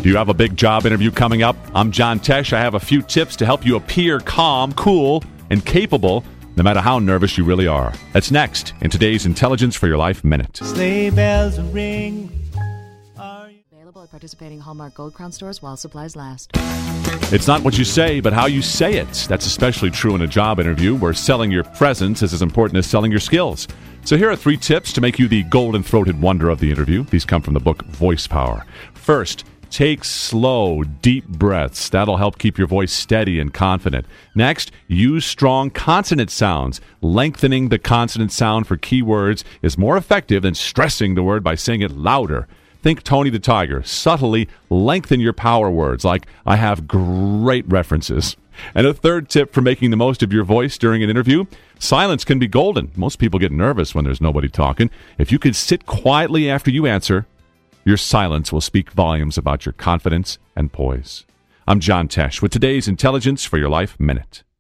Do you have a big job interview coming up? I'm John Tesh. I have a few tips to help you appear calm, cool, and capable no matter how nervous you really are. That's next in today's Intelligence for Your Life Minute. Sleigh bells ring. Available at participating Hallmark Gold Crown stores while supplies last. It's not what you say, but how you say it. That's especially true in a job interview where selling your presence is as important as selling your skills. So here are 3 tips to make you the golden-throated wonder of the interview. These come from the book Voice Power. First, take slow, deep breaths. That'll help keep your voice steady and confident. Next, use strong consonant sounds. Lengthening the consonant sound for key words is more effective than stressing the word by saying it louder. Think Tony the Tiger. Subtly lengthen your power words, like I have great references. And a third tip for making the most of your voice during an interview, silence can be golden. Most people get nervous when there's nobody talking. If you can sit quietly after you answer, your silence will speak volumes about your confidence and poise. I'm John Tesh with today's Intelligence for Your Life Minute.